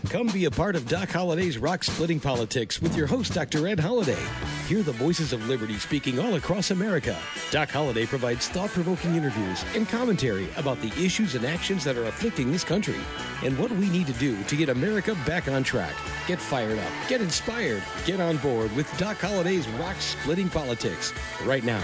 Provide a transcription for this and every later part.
Come be a part of Doc Holliday's Rock Splitting Politics with your host, Dr. Ed Holliday. Hear the voices of liberty speaking all across America. Doc Holliday provides thought-provoking interviews and commentary about the issues and actions that are afflicting this country and what we need to do to get America back on track. Get fired up, get inspired, get on board with Doc Holliday's Rock Splitting Politics right now.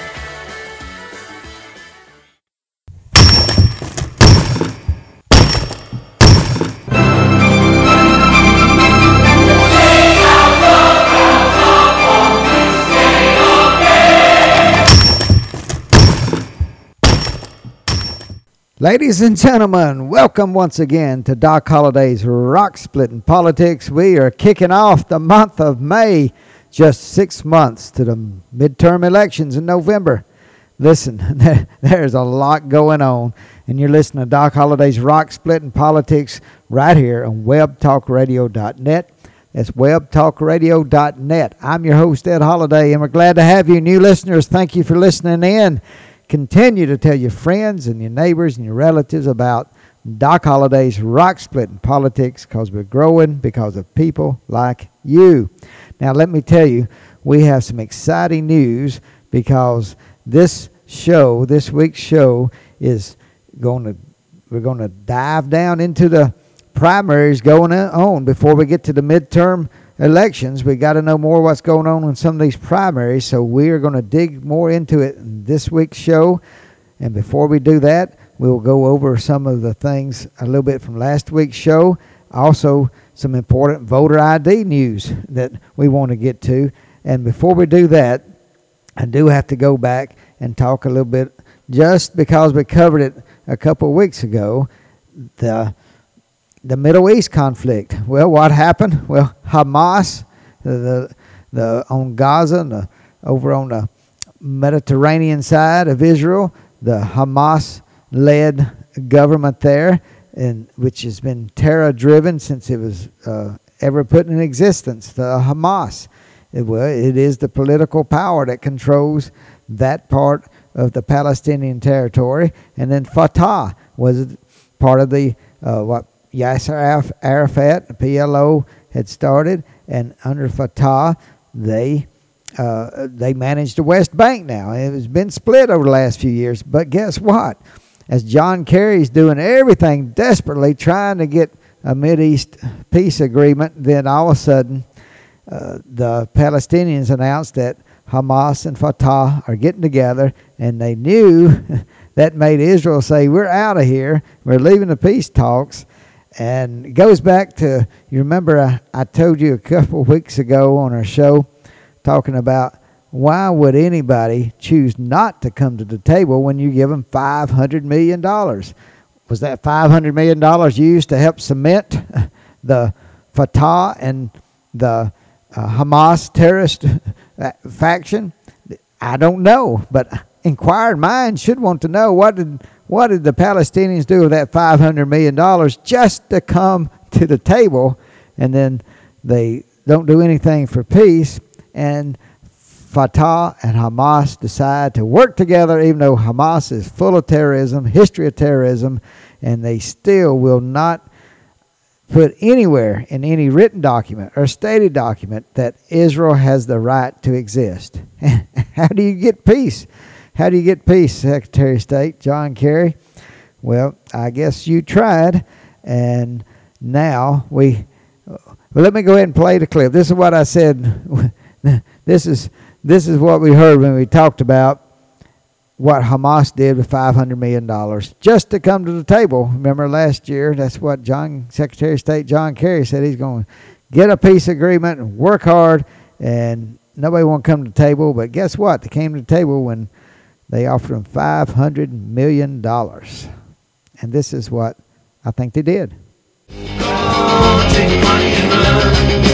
Ladies and gentlemen, welcome once again to Doc Holliday's Rock Splitting Politics. We are kicking off the month of May, just 6 months to the midterm elections in November. Listen, there's a lot going on, and you're listening to Doc Holliday's Rock Splitting Politics right here on webtalkradio.net. That's webtalkradio.net. I'm your host, Ed Holliday, and we're glad to have you. New listeners, thank you for listening in. Continue to tell your friends and your neighbors and your relatives about Doc Holliday's Rock Splitting Politics, because we're growing because of people like you. Now, let me tell you, we have some exciting news, because this week's show is we're going to dive down into the primaries going on before we get to the midterm elections. We got to know more what's going on in some of these primaries, so we are going to dig more into it in this week's show. And before we do that, we'll go over some of the things a little bit from last week's show. Also, some important voter ID news that we want to get to. And before we do that, I do have to go back and talk a little bit, just because we covered it a couple of weeks ago, the Middle East conflict. Well, what happened? Well, Hamas, on Gaza and over on the Mediterranean side of Israel, the Hamas-led government there, which has been terror-driven since it was ever put in existence. The Hamas, it is the political power that controls that part of the Palestinian territory, and then Fatah was part of the Yasser Arafat, the PLO, had started, and under Fatah, they manage the West Bank now. It has been split over the last few years, but guess what? As John Kerry's doing everything desperately trying to get a Mideast peace agreement, then all of a sudden, the Palestinians announced that Hamas and Fatah are getting together, and they knew that made Israel say, we're out of here, we're leaving the peace talks. And it goes back to, you remember I told you a couple of weeks ago on our show, talking about why would anybody choose not to come to the table when you give them $500 million? Was that $500 million used to help cement the Fatah and the Hamas terrorist faction? I don't know, but inquiring minds should want to know, what did the Palestinians do with that $500 million just to come to the table, and then they don't do anything for peace, and Fatah and Hamas decide to work together, even though Hamas is full of terrorism, history of terrorism, and they still will not put anywhere in any written document or stated document that Israel has the right to exist. How do you get peace? How do you get peace, Secretary of State John Kerry? Well, I guess you tried, and now let me go ahead and play the clip. This is what I said. This is what we heard when we talked about what Hamas did with $500 million just to come to the table. Remember last year, that's what Secretary of State John Kerry said. He's going to get a peace agreement and work hard, and nobody won't come to the table. But guess what? They came to the table when they offered him $500 million. And this is what I think they did. Go take money and run.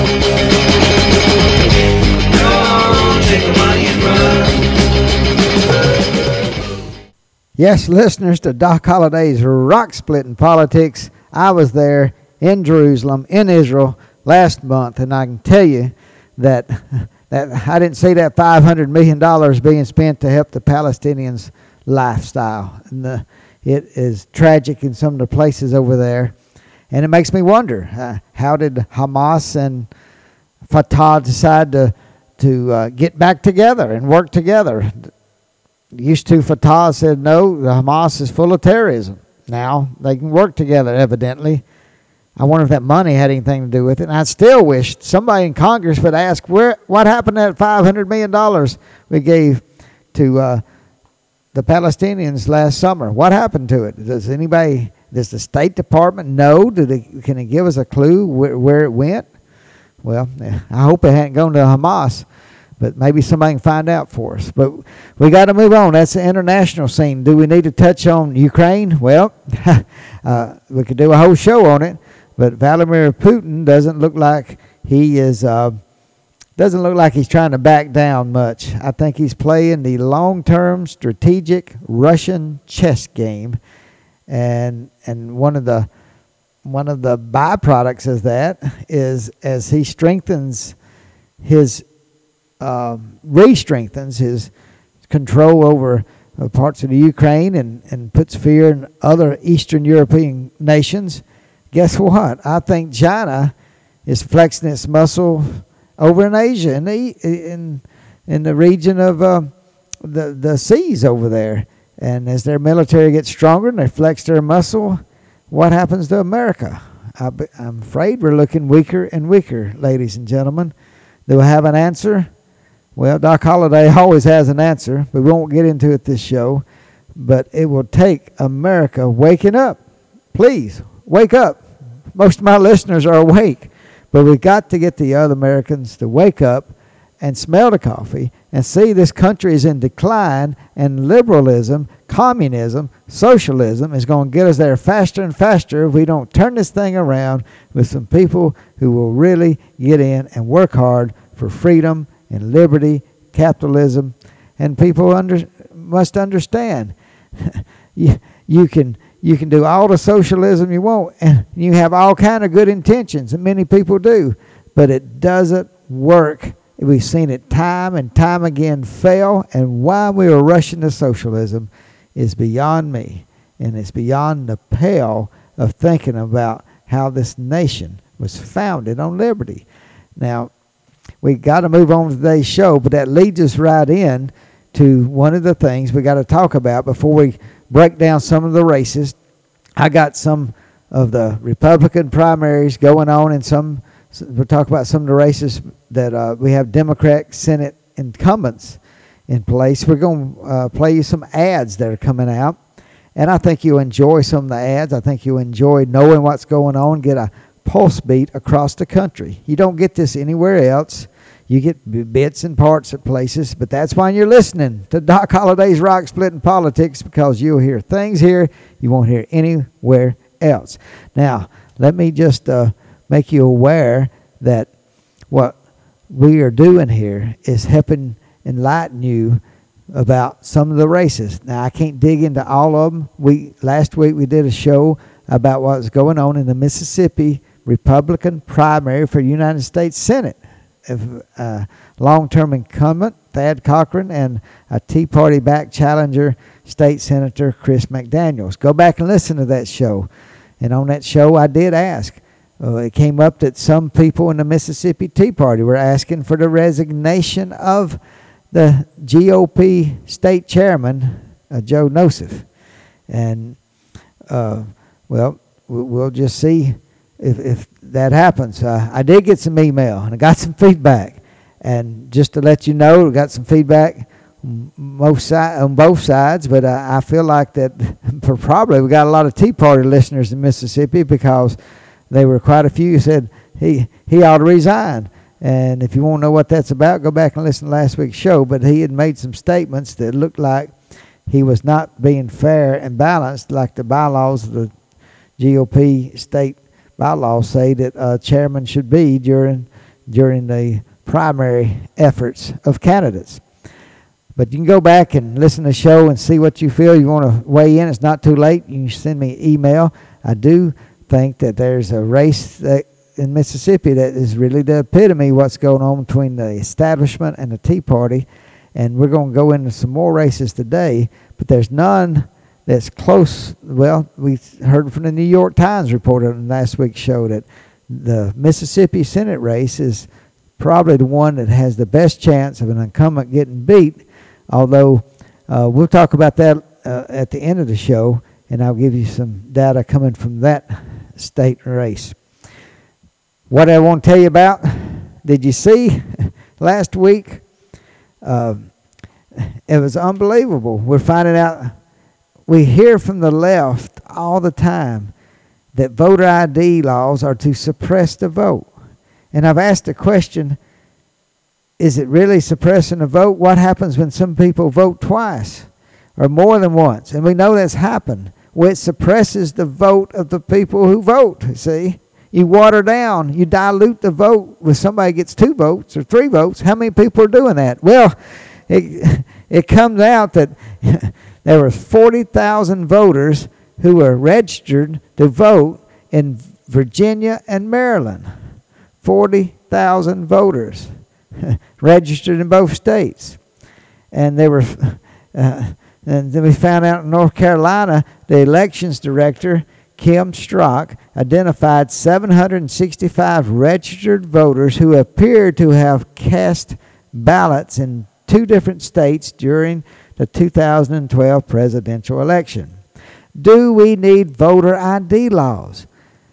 Go take money and run. Yes, listeners to Doc Holliday's Rock Splitting Politics, I was there in Jerusalem, in Israel, last month, and I can tell you that I didn't see that $500 million being spent to help the Palestinians' lifestyle. And it is tragic in some of the places over there. And it makes me wonder, how did Hamas and Fatah decide to get back together and work together? Used to, Fatah said, no, the Hamas is full of terrorism. Now they can work together, evidently. I wonder if that money had anything to do with it. And I still wish somebody in Congress would ask, what happened to that $500 million we gave to the Palestinians last summer? What happened to it? Does the State Department know? Can it give us a clue where it went? Well, I hope it hadn't gone to Hamas, but maybe somebody can find out for us. But we got to move on. That's the international scene. Do we need to touch on Ukraine? Well, we could do a whole show on it, but Vladimir Putin doesn't look like he's trying to back down much. I think he's playing the long-term strategic Russian chess game. And one of the byproducts of that is, as he strengthens re-strengthens his control over parts of the Ukraine and puts fear in other Eastern European nations, guess what? I think China is flexing its muscle over in Asia, in the region of the seas over there. And as their military gets stronger and they flex their muscle, what happens to America? I'm afraid we're looking weaker and weaker, ladies and gentlemen. Do I have an answer? Well, Doc Holliday always has an answer. We won't get into it this show. But it will take America waking up. Please, wake up. Most of my listeners are awake. But we've got to get the other Americans to wake up and smell the coffee and see this country is in decline, and liberalism, communism, socialism is going to get us there faster and faster if we don't turn this thing around with some people who will really get in and work hard for freedom and liberty, capitalism. And people must understand you can do all the socialism you want, and you have all kind of good intentions, and many people do, but it doesn't work. We've seen it time and time again fail, and why we are rushing to socialism is beyond me, and it's beyond the pale of thinking about how this nation was founded on liberty. Now, we got to move on to today's show, but that leads us right in to one of the things we got to talk about before we break down some of the races. I got some of the Republican primaries going on, and we'll talk about some of the races that we have Democrat Senate incumbents in place. We're going to play you some ads that are coming out, and I think you'll enjoy some of the ads. I think you'll enjoy knowing what's going on, get a pulse beat across the country. You don't get this anywhere else. You get bits and parts at places, but that's why you're listening to Doc Holliday's Rock Splitting Politics, because you'll hear things here you won't hear anywhere else. Now, let me just make you aware that what we are doing here is helping enlighten you about some of the races. Now, I can't dig into all of them. Last week we did a show about what's going on in the Mississippi Republican primary for United States Senate. Long-term incumbent Thad Cochran and a Tea Party-backed challenger, State Senator Chris McDaniels. Go back and listen to that show. And on that show, I did ask. It came up that some people in the Mississippi Tea Party were asking for the resignation of the GOP state chairman, Joe Nosef. And, we'll just see if that happens. I did get some email, and I got some feedback. And just to let you know, we got some feedback on both sides, but I feel like that probably we got a lot of Tea Party listeners in Mississippi, because there were quite a few who said he ought to resign. And if you want to know what that's about, go back and listen to last week's show. But he had made some statements that looked like he was not being fair and balanced, like the bylaws of the GOP state bylaws say that chairman should be during the primary efforts of candidates. But you can go back and listen to the show and see what you feel. You want to weigh in, it's not too late. You can send me an email. I do think that there's a race in Mississippi that is really the epitome of what's going on between the establishment and the Tea Party. And we're going to go into some more races today, but there's none that's close. Well, we heard from the New York Times reported on last week's show that the Mississippi Senate race is probably the one that has the best chance of an incumbent getting beat, although we'll talk about that at the end of the show, and I'll give you some data coming from that state race. What I want to tell you about, did you see last week? It was unbelievable. We're finding out, we hear from the left all the time that voter ID laws are to suppress the vote. And I've asked the question, is it really suppressing the vote? What happens when some people vote twice or more than once? And we know that's happened. Well, it suppresses the vote of the people who vote, see? You water down, you dilute the vote when somebody gets 2 votes or 3 votes. How many people are doing that? Well, it comes out that there were 40,000 voters who were registered to vote in Virginia and Maryland. 40,000 voters registered in both states. And they were, and then we found out in North Carolina, the elections director, Kim Strzok, identified 765 registered voters who appeared to have cast ballots in 2 different states during the 2012 presidential election. Do we need voter ID laws?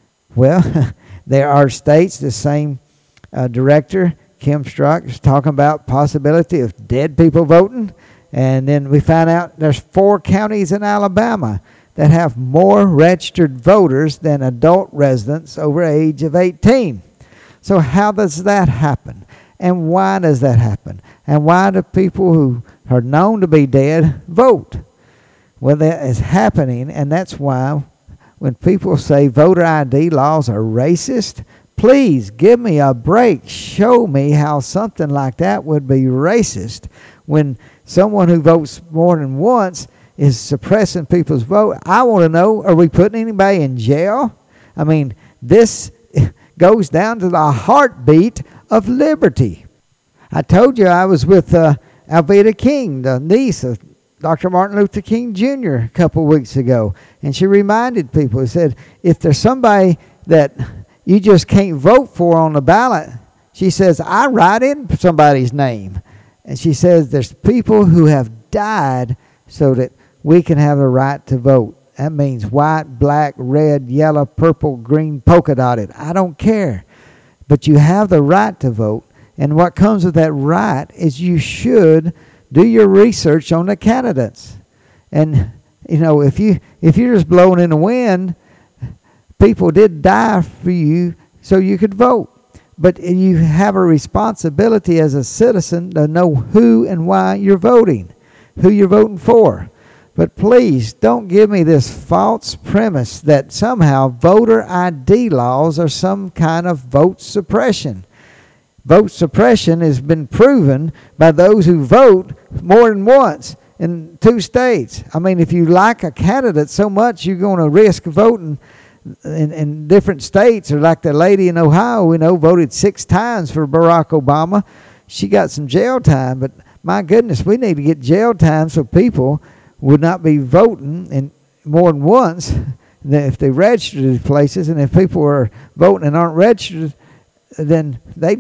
Well, there are states, the same director, Kim Strzok, is talking about possibility of dead people voting. And then we found out there's 4 counties in Alabama that have more registered voters than adult residents over the age of 18. So how does that happen? And why does that happen? And why do people who are known to be dead vote? Well, that is happening, and that's why when people say voter ID laws are racist, please give me a break. Show me how something like that would be racist when someone who votes more than once is suppressing people's vote. I want to know, are we putting anybody in jail? I mean, this goes down to the heartbeat of liberty. I told you I was with Alveda King, the niece of Dr. Martin Luther King Jr. a couple weeks ago, and she reminded people, said, if there's somebody that you just can't vote for on the ballot, she says, I write in somebody's name. And she says there's people who have died so that we can have a right to vote. That means white, black, red, yellow, purple, green, polka dotted. I don't care. But you have the right to vote. And what comes with that right is you should do your research on the candidates. And, you know, if you're just blowing in the wind, people did die for you so you could vote. But you have a responsibility as a citizen to know who and why you're voting, who you're voting for. But please don't give me this false premise that somehow voter ID laws are some kind of vote suppression. Vote suppression has been proven by those who vote more than once in 2 states. I mean, if you like a candidate so much, you're going to risk voting in different states. Or like the lady in Ohio, we know, voted 6 times for Barack Obama. She got some jail time, but my goodness, we need to get jail time so people would not be voting in more than once if they registered these places. And if people are voting and aren't registered, then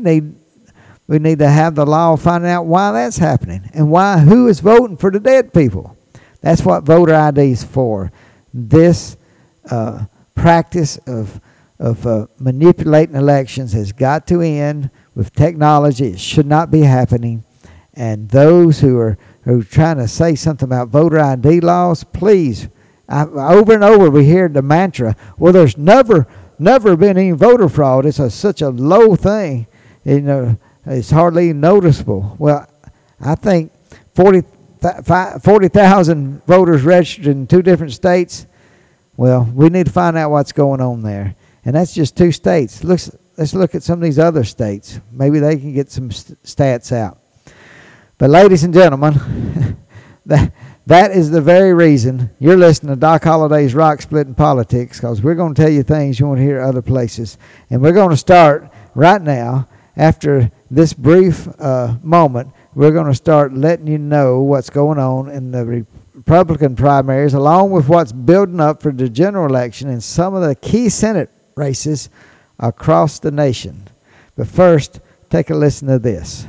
we need to have the law finding out why that's happening and who is voting for the dead people. That's what voter ID is for. This practice of manipulating elections has got to end with technology. It should not be happening. And those who are trying to say something about voter ID laws, please, over and over we hear the mantra, well, there's never been any voter fraud. It's such a low thing. You know, it's hardly noticeable. Well, I think 40,000 voters registered in 2 different states. Well, we need to find out what's going on there. And that's just 2 states. Let's look at some of these other states. Maybe they can get some stats out. But ladies and gentlemen, that is the very reason you're listening to Doc Holliday's Rock Splitting Politics, because we're going to tell you things you want to hear other places. And we're going to start right now. After this brief moment, we're going to start letting you know what's going on in the Republican primaries, along with what's building up for the general election in some of the key Senate races across the nation. But first, take a listen to this.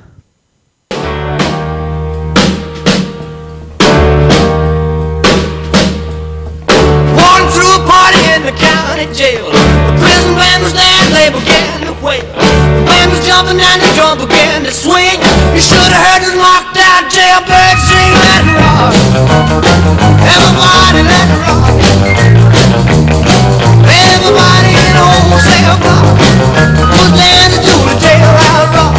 Walking through a party in the county jail. The prison band was there, they began to wail. The band was jumping and the drum began to swing. You should have heard this knocked out jailbird sing. Let it rock, everybody let it rock. Everybody in the whole cell block was dancing to the jailhouse rock.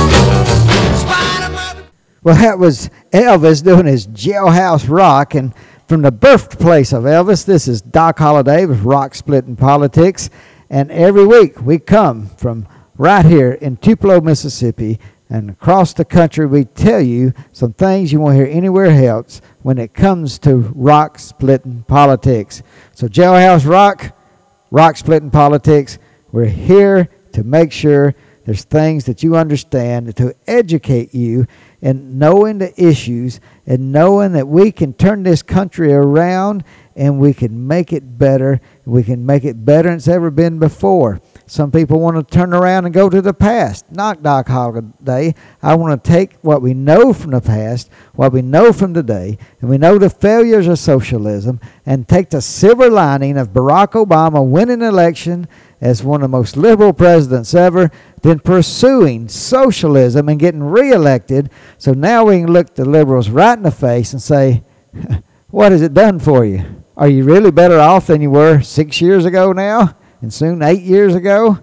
Spider-Man. Well, that was Elvis doing his jailhouse rock. And from the birthplace of Elvis, this is Doc Holliday with Rock Splitting Politics. And every week we come from right here in Tupelo, Mississippi, and across the country we tell you some things you won't hear anywhere else when it comes to rock splitting politics. So Jailhouse Rock, Rock Splitting Politics, we're here to make sure there's things that you understand, to educate you in knowing the issues and knowing that we can turn this country around and we can make it better. We can make it better than it's ever been before. Some people want to turn around and go to the past. Not Doc Holliday. I want to take what we know from the past, what we know from today, and we know the failures of socialism, and take the silver lining of Barack Obama winning an election as one of the most liberal presidents ever, then pursuing socialism and getting reelected. So now we can look the liberals right in the face and say, what has it done for you? Are you really better off than you were 6 years ago now? And soon 8 years ago?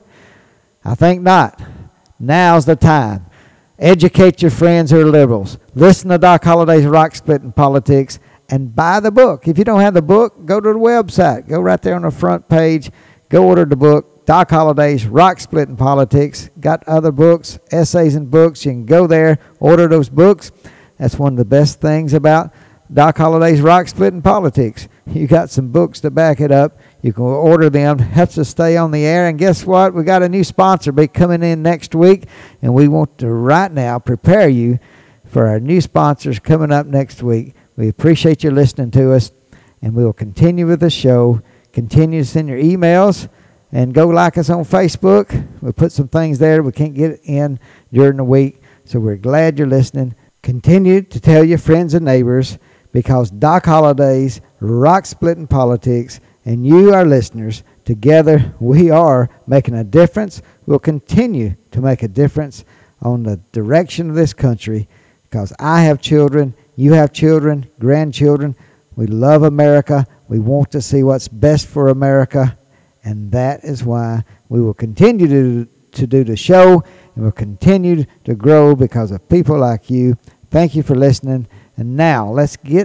I think not. Now's the time. Educate your friends who are liberals. Listen to Doc Holliday's Rock Splitting Politics and buy the book. If you don't have the book, go to the website. Go right there on the front page. Go order the book, Doc Holliday's Rock Splitting Politics. Got other books, essays and books. You can go there, order those books. That's one of the best things about Doc Holliday's Rock Splitting Politics. You got some books to back it up. You can order them. Helps us stay on the air. And guess what? We got a new sponsor be coming in next week, and we want to right now prepare you for our new sponsors coming up next week. We appreciate you listening to us, and we will continue with the show. Continue to send your emails, and go like us on Facebook. We'll put some things there we can't get in during the week, so we're glad you're listening. Continue to tell your friends and neighbors, because Doc Holliday's Rock Splitting Politics and you, our listeners, together we are making a difference. We'll continue to make a difference on the direction of this country, because I have children, you have children, grandchildren. We love America. We want to see what's best for America, and that is why we will continue to do the show, and we'll continue to grow because of people like you. Thank you for listening. And now let's dig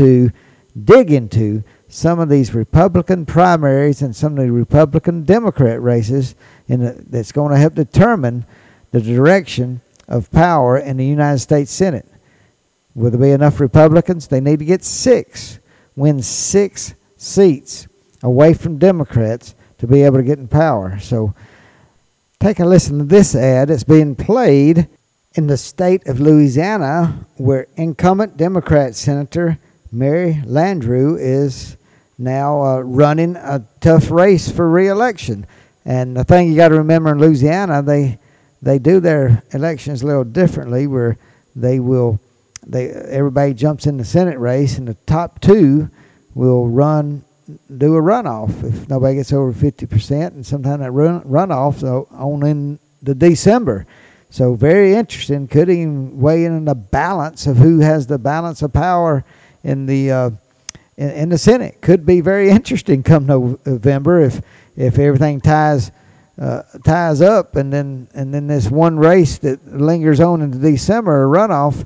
into some of these Republican primaries and some of the Republican Democrat races that's going to help determine the direction of power in the United States Senate. Will there be enough Republicans? They need to get 6, win 6 seats away from Democrats to be able to get in power. So take a listen to this ad. It's being played in the state of Louisiana, where incumbent Democrat Senator Mary Landrieu is now running a tough race for re-election. And the thing you got to remember in Louisiana, they do their elections a little differently, where everybody jumps in the Senate race, and the top 2 will do a runoff if nobody gets over 50%, and sometimes that runoff on in the December. So very interesting. Could even weigh in on the balance of who has the balance of power in the Senate. Could be very interesting come November if everything ties up, and then this one race that lingers on into December, a runoff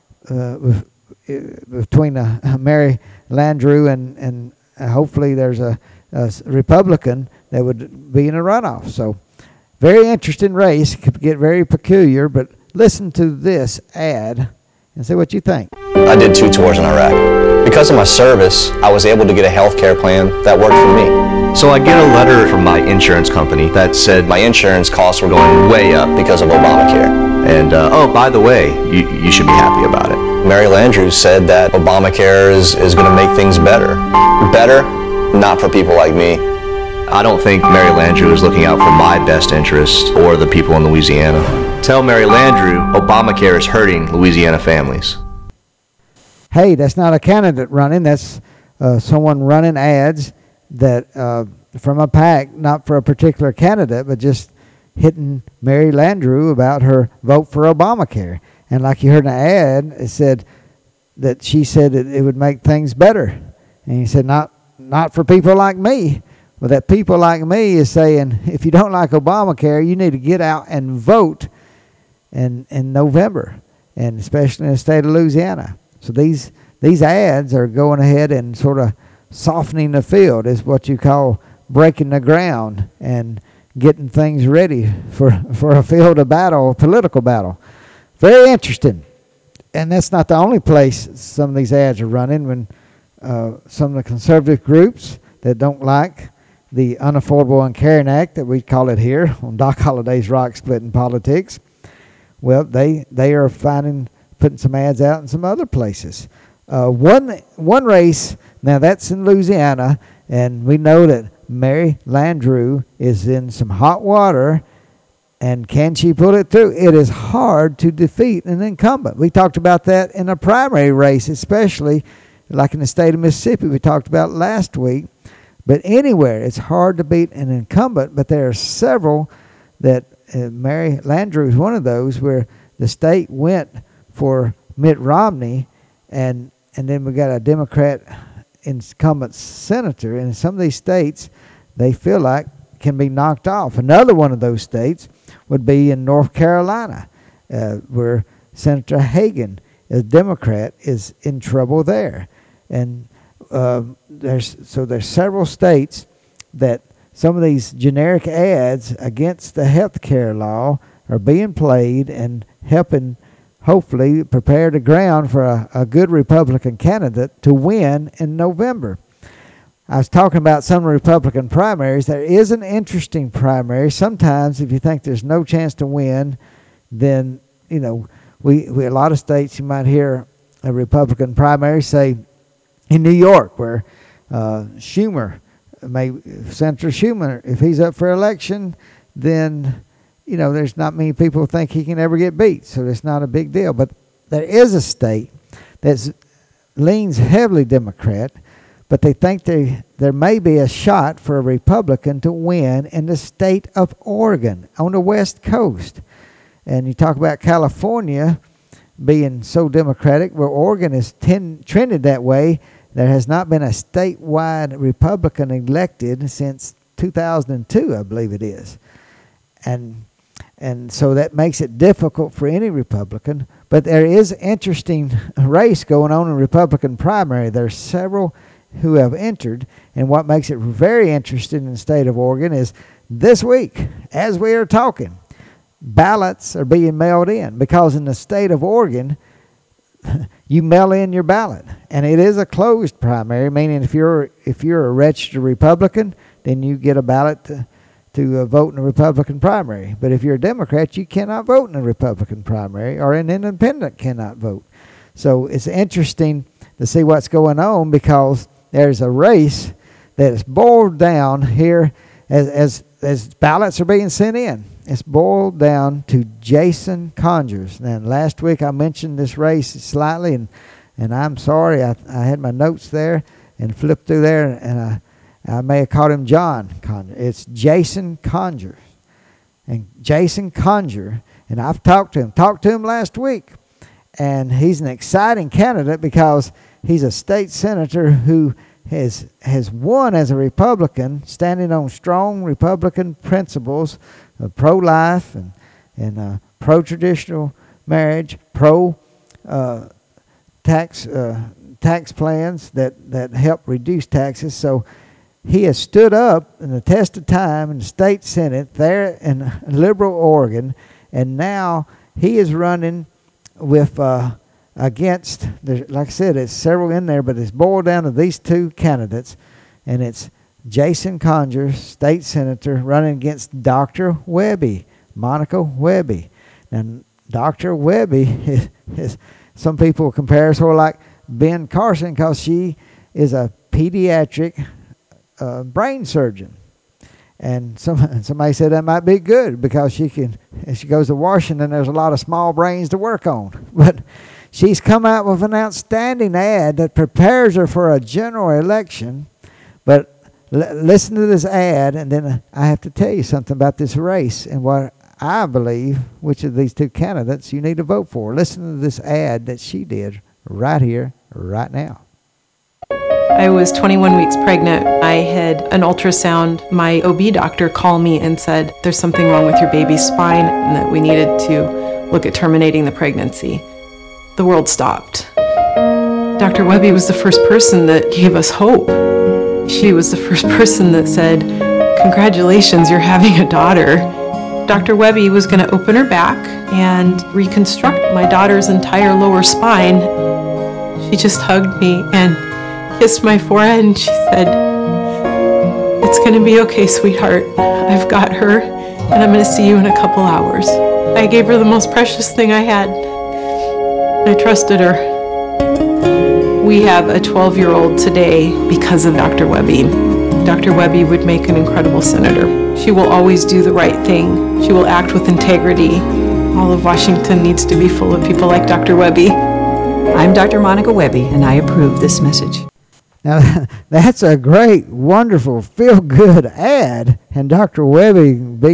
between Mary Landrieu and hopefully there's a Republican that would be in a runoff. So very interesting race. Could get very peculiar, but listen to this ad and see what you think. I did 2 tours in Iraq. Because of my service, I was able to get a health care plan that worked for me. So I get a letter from my insurance company that said my insurance costs were going way up because of Obamacare. And, oh, by the way, you should be happy about it. Mary Landrieu said that Obamacare is going to make things better. Better, not for people like me. I don't think Mary Landrieu is looking out for my best interest or the people in Louisiana. Tell Mary Landrieu Obamacare is hurting Louisiana families. Hey, that's not a candidate running. That's someone running ads that from a PAC, not for a particular candidate, but just hitting Mary Landrieu about her vote for Obamacare. And like you heard in the ad, it said that she said that it would make things better. And he said, not for people like me. Well, that people like me is saying, if you don't like Obamacare, you need to get out and vote in November, and especially in the state of Louisiana. So these ads are going ahead and sort of softening the field, is what you call breaking the ground and getting things ready for a field of battle, a political battle. Very interesting. And that's not the only place some of these ads are running. When some of the conservative groups that don't like the Unaffordable Uncaring Act, that we call it here on Doc Holliday's Rock Splitting Politics, well, they are putting some ads out in some other places. One race, now that's in Louisiana, and we know that Mary Landrieu is in some hot water, and can she pull it through? It is hard to defeat an incumbent. We talked about that in a primary race, especially like in the state of Mississippi we talked about last week. But anywhere, it's hard to beat an incumbent, but there are several that Mary Landrieu is one of those where the state went for Mitt Romney, and then we got a Democrat incumbent senator. And in some of these states, they feel like can be knocked off. Another one of those states would be in North Carolina, where Senator Hagan, a Democrat, is in trouble there. And there's several states that some of these generic ads against the health care law are being played and helping hopefully prepare the ground for a good Republican candidate to win in November. I was talking about some Republican primaries. There is an interesting primary. Sometimes if you think there's no chance to win, then, you know, we a lot of states you might hear a Republican primary, say in New York, where Senator Schumer, if he's up for election, then, you know, there's not many people who think he can ever get beat, so it's not a big deal. But there is a state that leans heavily Democrat, but they think there may be a shot for a Republican to win in the state of Oregon on the West Coast. And you talk about California being so Democratic, where Oregon is trended that way. There has not been a statewide Republican elected since 2002, I believe it is. And so that makes it difficult for any Republican. But there is an interesting race going on in Republican primary. There are several who have entered, and what makes it very interesting in the state of Oregon is this week, as we are talking, ballots are being mailed in, because in the state of Oregon, you mail in your ballot, and it is a closed primary, meaning if you're a registered Republican, then you get a ballot to vote in a Republican primary. But if you're a Democrat, you cannot vote in a Republican primary, or an independent cannot vote. So it's interesting to see what's going on, because there's a race that is boiled down here as ballots are being sent in. It's boiled down to Jason Conyers. And last week I mentioned this race slightly, and I'm sorry, I had my notes there and flipped through there, and I may have called him John Conyers. It's Jason Conyers. And Jason Conyers, and I've talked to him last week, and he's an exciting candidate because he's a state senator who has won as a Republican, standing on strong Republican principles of pro-life and pro-traditional marriage, tax plans that help reduce taxes. So he has stood up in the test of time in the state Senate there in liberal Oregon, and now he is running with against, like I said, there's several in there, but it's boiled down to these two candidates, and it's Jason Conyers, state senator, running against Dr. Webby, Monica Webby. And Dr. Webby is some people compare her like Ben Carson because she is a pediatric brain surgeon. And somebody said that might be good because if she goes to Washington, there's a lot of small brains to work on. But she's come out with an outstanding ad that prepares her for a general election. But listen to this ad, and then I have to tell you something about this race and what I believe which of these two candidates you need to vote for. Listen to this ad that she did right here, right now. I was 21 weeks pregnant. I had an ultrasound. My OB doctor called me and said, there's something wrong with your baby's spine and that we needed to look at terminating the pregnancy. The world stopped. Dr. Webby was the first person that gave us hope. She was the first person that said, congratulations, you're having a daughter. Dr. Webby was going to open her back and reconstruct my daughter's entire lower spine. She just hugged me and kissed my forehead and she said, it's going to be okay, sweetheart. I've got her and I'm going to see you in a couple hours. I gave her the most precious thing I had. I trusted her. We have a 12-year-old today because of Dr. Webby. Dr. Webby would make an incredible senator. She will always do the right thing. She will act with integrity. All of Washington needs to be full of people like Dr. Webby. I'm Dr. Monica Webby, and I approve this message. Now, that's a great, wonderful, feel-good ad, and Dr. Webby be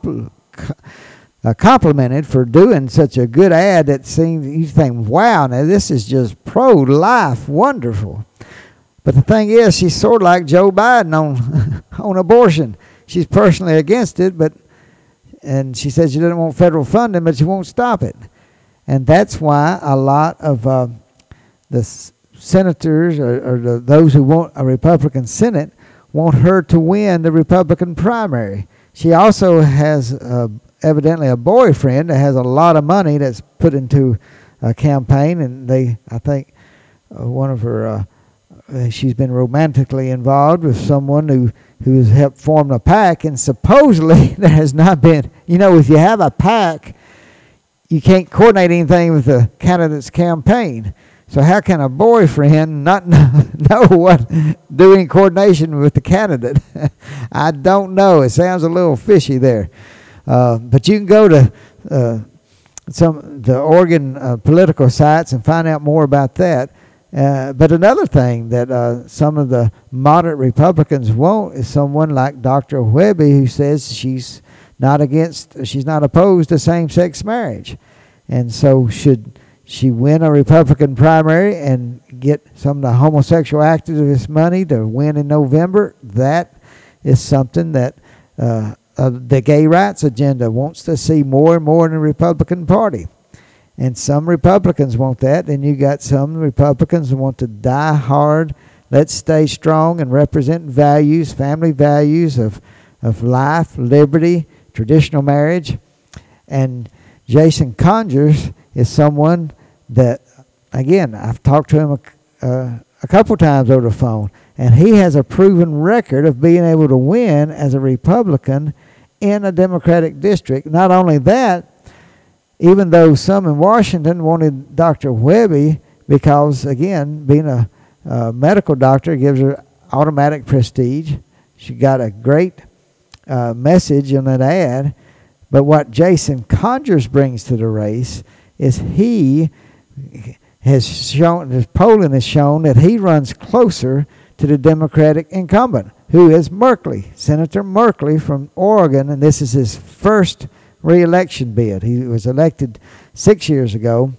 complimented for doing such a good ad that seems, you think, wow, now this is just pro-life, wonderful. But the thing is, she's sort of like Joe Biden on abortion. She's personally against it, and she says she doesn't want federal funding, but she won't stop it. And that's why a lot of the senators or those who want a Republican Senate want her to win the Republican primary. She also has evidently a boyfriend that has a lot of money that's put into a campaign, and I think one of her, she's been romantically involved with someone who has helped form a PAC, and supposedly there has not been, if you have a PAC, you can't coordinate anything with the candidate's campaign. So how can a boyfriend not know do any coordination with the candidate? I don't know. It sounds a little fishy there. But you can go to the Oregon political sites and find out more about that. But another thing that some of the moderate Republicans want is someone like Dr. Webby, who says she's not opposed to same-sex marriage. And so should she win a Republican primary and get some of the homosexual activist money to win in November, that is something that the gay rights agenda wants to see more and more in the Republican Party. And some Republicans want that, and you got some Republicans who want to die hard, let's stay strong and represent values, family values of life, liberty, traditional marriage. And Jason Conyers is someone that, again, I've talked to him a couple times over the phone, and he has a proven record of being able to win as a Republican in a Democratic district. Not only that, even though some in Washington wanted Dr. Webby because, again, being a medical doctor gives her automatic prestige. She got a great message in that ad. But what Jason Conyers brings to the race is he has shown, his polling has shown that he runs closer to the Democratic incumbent, who is Merkley, Senator Merkley from Oregon, and this is his first re-election bid. He was elected 6 years ago,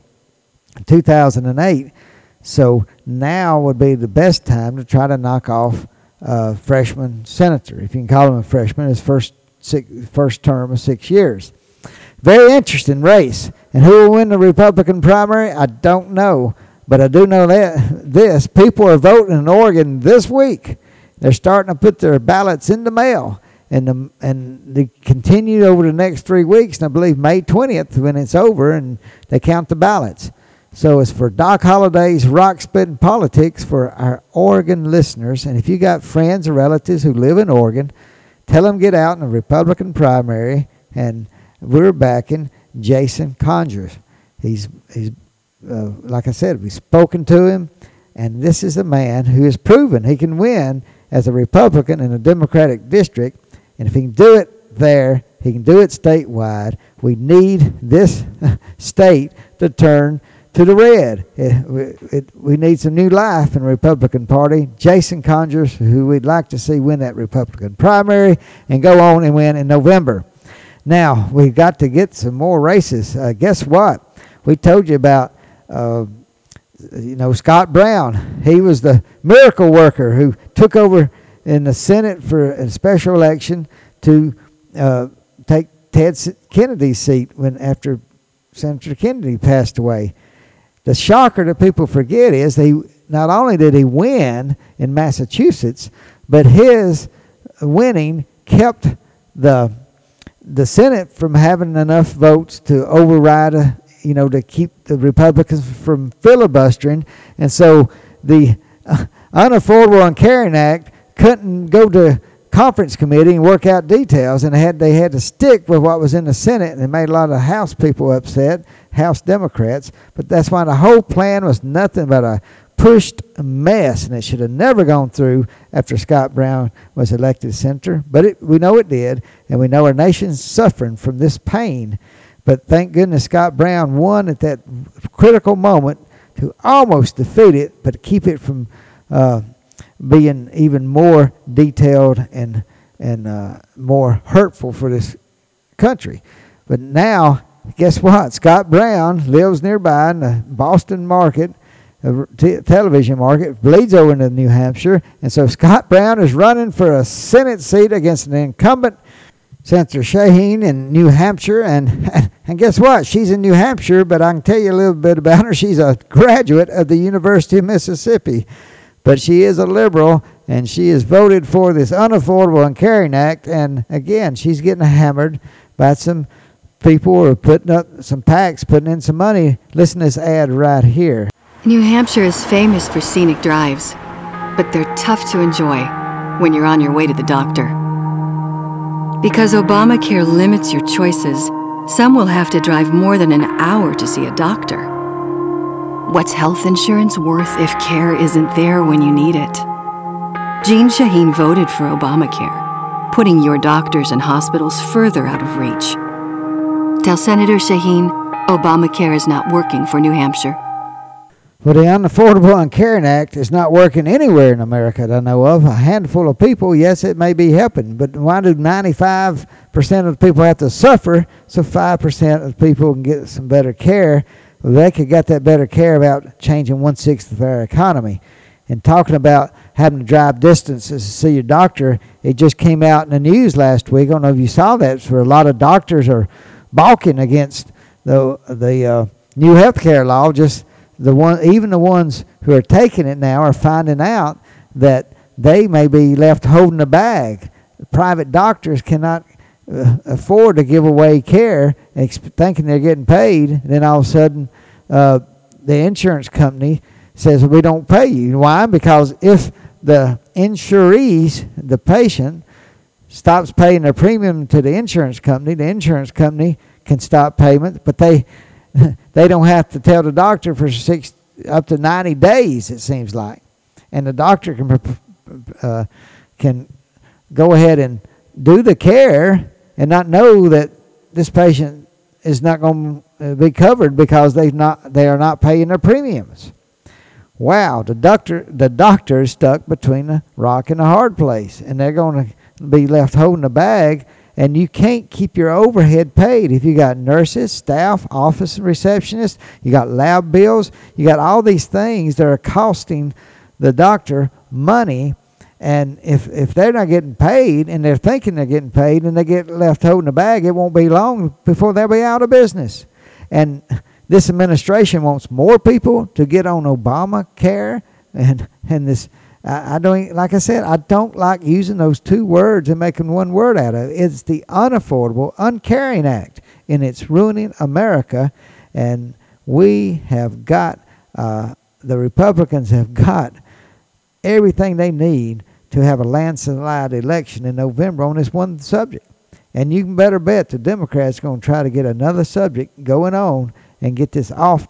2008, so now would be the best time to try to knock off a freshman senator, if you can call him a freshman, his first term of 6 years. Very interesting race. And who will win the Republican primary? I don't know. But I do know this. People are voting in Oregon this week. They're starting to put their ballots in the mail. And they continue over the next 3 weeks. And I believe May 20th when it's over and they count the ballots. So it's for Doc Holliday's Rock Splitting Politics for our Oregon listeners. And if you got friends or relatives who live in Oregon, tell them get out in the Republican primary, and we're backing Jason Conyers. He's like I said, we've spoken to him, and this is a man who has proven he can win as a Republican in a Democratic district. And if he can do it there, he can do it statewide. We need this state to turn to the red. We need some new life in the Republican Party. Jason Conyers, who we'd like to see win that Republican primary and go on and win in November. Now, we've got to get some more races. Guess what? We told you about, Scott Brown. He was the miracle worker who took over in the Senate for a special election to take Ted Kennedy's seat after Senator Kennedy passed away. The shocker that people forget is not only did he win in Massachusetts, but his winning kept the Senate from having enough votes to override, to keep the Republicans from filibustering. And so the Unaffordable Uncaring Act couldn't go to conference committee and work out details, and they had to stick with what was in the Senate, and it made a lot of House people upset, House Democrats. But that's why the whole plan was nothing but a pushed mess, and it should have never gone through after Scott Brown was elected senator. But we know it did, and we know our nation's suffering from this pain. But thank goodness Scott Brown won at that critical moment to almost defeat it, but keep it from being even more detailed and more hurtful for this country. But now, guess what? Scott Brown lives nearby in the Boston market, television market, bleeds over into New Hampshire, and so Scott Brown is running for a Senate seat against an incumbent, Senator Shaheen, in New Hampshire. And guess what? She's in New Hampshire, but I can tell you a little bit about her. She's a graduate of the University of Mississippi. But she is a liberal, and she has voted for this Unaffordable Uncaring Act. And again, she's getting hammered by some people who are putting up some PACs, putting in some money. Listen to this ad right here. New Hampshire is famous for scenic drives, but they're tough to enjoy when you're on your way to the doctor. Because Obamacare limits your choices, some will have to drive more than an hour to see a doctor. What's health insurance worth if care isn't there when you need it? Jean Shaheen voted for Obamacare, putting your doctors and hospitals further out of reach. Tell Senator Shaheen Obamacare is not working for New Hampshire. Well, the Unaffordable Uncaring Act is not working anywhere in America that I know of. A handful of people, yes, it may be helping, but why do 95% of the people have to suffer so 5% of the people can get some better care? Well, they could get that better care about changing 1/6 of our economy. And talking about having to drive distances to see your doctor, it just came out in the news last week. I don't know if you saw that, where a lot of doctors are balking against the new health care law. Just even the ones who are taking it now are finding out that they may be left holding the bag. Private doctors cannot afford to give away care thinking they're getting paid, and then all of a sudden the insurance company says, we don't pay you. Why? Because if the insurees, the patient, stops paying their premium to the insurance company can stop payment, but they don't have to tell the doctor for up to 90 days, it seems like. And the doctor can go ahead and do the care and not know that this patient is not going to be covered because they are not paying their premiums. Wow, the doctor is stuck between a rock and a hard place, and they're going to be left holding the bag, and you can't keep your overhead paid. If you got nurses, staff, office and receptionists, you got lab bills, you got all these things that are costing the doctor money. And if they're not getting paid and they're thinking they're getting paid and they get left holding the bag, it won't be long before they'll be out of business. And this administration wants more people to get on Obamacare, and this. I don't, like I said, I don't like using those two words and making one word out of it. It's the Unaffordable Uncaring Act, and it's ruining America. And we have got, the Republicans have got everything they need to have a landslide election in November on this one subject. And you can better bet the Democrats are going to try to get another subject going on and get this off the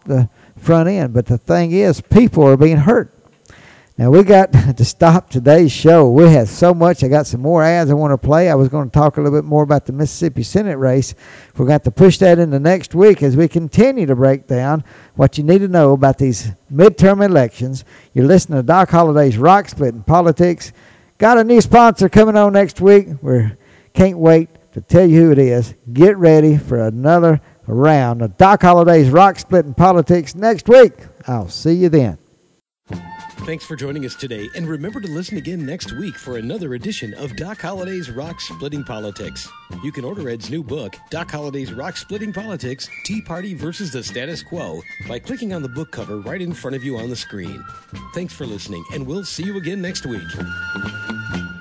front end. But the thing is, people are being hurt. Now, we got to stop today's show. We had so much. I got some more ads I want to play. I was going to talk a little bit more about the Mississippi Senate race. We're going to have to push that into next week as we continue to break down what you need to know about these midterm elections. You're listening to Doc Holliday's Rock Splitting Politics. Got a new sponsor coming on next week. We can't wait to tell you who it is. Get ready for another round of Doc Holliday's Rock Splitting Politics next week. I'll see you then. Thanks for joining us today, and remember to listen again next week for another edition of Doc Holliday's Rock Splitting Politics. You can order Ed's new book, Doc Holliday's Rock Splitting Politics, Tea Party versus the Status Quo, by clicking on the book cover right in front of you on the screen. Thanks for listening, and we'll see you again next week.